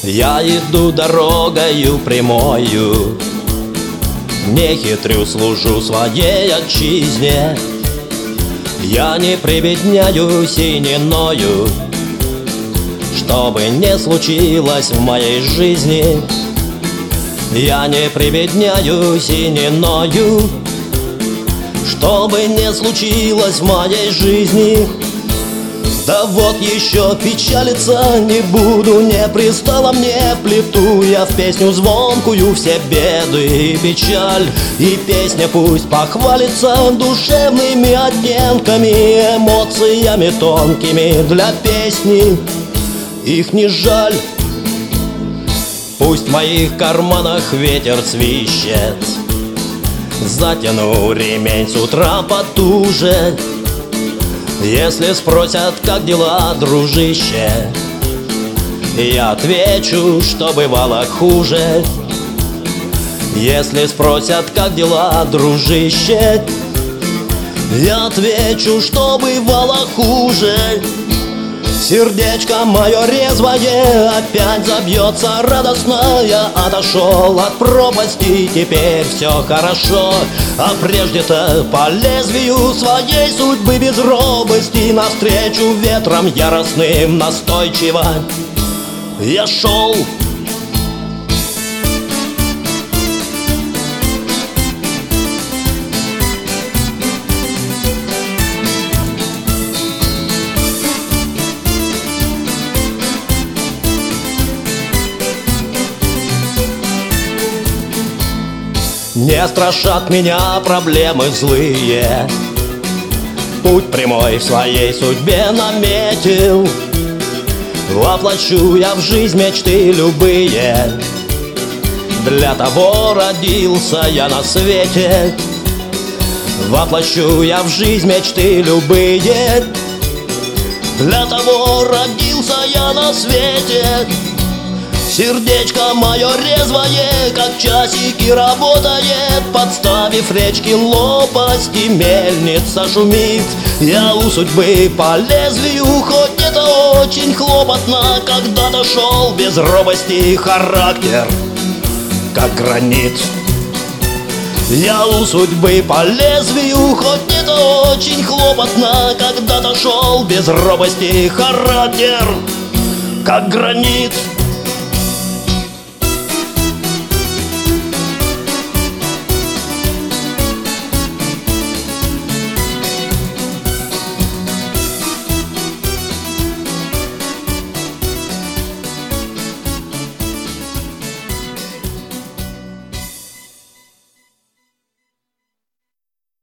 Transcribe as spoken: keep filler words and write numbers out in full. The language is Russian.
Я иду дорогою прямою, не хитрю, служу своей отчизне. Я не прибедняюсь и не ною, что бы не случилось в моей жизни. Я не прибедняюсь и не ною, что бы не случилось в моей жизни. Да вот еще печалиться не буду, не пристало мне плиту я в песню звонкую все беды и печаль. И песня пусть похвалится душевными оттенками, эмоциями тонкими. Для песни их не жаль. Пусть в моих карманах ветер свищет, затяну ремень с утра потуже. Если спросят, как дела, дружище, я отвечу, что бывало хуже. Если спросят, как дела, дружище, я отвечу, что бывало хуже. Сердечко мое резвое опять забьется радостно. Я отошел от пропасти, теперь все хорошо. А прежде-то по лезвию своей судьбы без робости навстречу ветром яростным настойчиво я шел. Не страшат меня проблемы злые, путь прямой в своей судьбе наметил. Воплощу я в жизнь мечты любые, для того родился я на свете. Воплощу я в жизнь мечты любые, для того родился я на свете. Сердечко мое резвое, как часики работает, подставив речки лопасти, мельница шумит. Я у судьбы по лезвию, хоть это очень хлопотно, когда-то шел без робости, характер как гранит. Я у судьбы по лезвию, хоть это очень хлопотно, когда-то шел без робости, характер как гранит.